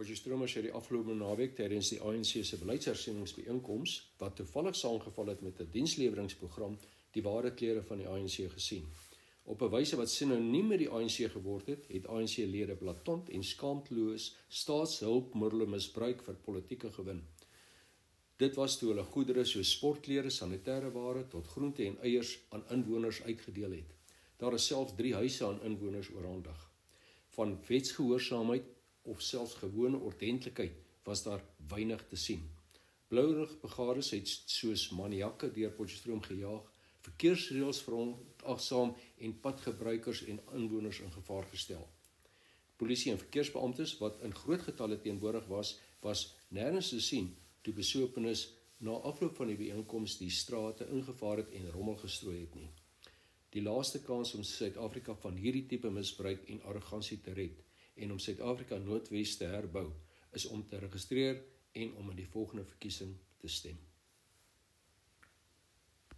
Potchefstroom het die afgelope naweek tydens die ANC se beleidshersieningsbyeenkoms, wat toevallig saamgeval het met 'n diensleweringsprogram, die ware kleure van die ANC gesien. Op 'n wyse wat sinoniem met die ANC geword het ANC-lede blaatant en skaamteloos staatshulpmiddele misbruik vir politieke gewin. Dit was toe hulle goedere soos sportklere, sanitêre ware tot groente en eiers aan inwoners uitgedeel het. Daar is selfs 3 huise aan inwoners oorhandig. Van wetsgehoorsaamheid of selfs gewone ordentlikheid was daar weinig te sien. Blourig begaardes het soos maniakke deur Potchefstroom gejaag, verkeersreëls verontagsaam en padgebruikers en inwoners in gevaar gestel. Polisie en verkeersbeamptes wat in groot getalle teenwoordig was nêrens te sien toe besopenis na afloop van die byeenkoms die strate ingevaar het en rommel gestrooi het nie. Die laaste kans om Suid-Afrika van hierdie tipe misbruik en arrogansie te red en om Suid-Afrika Noordwes te herbou is om te registreer en om in die volgende verkiesing te stem.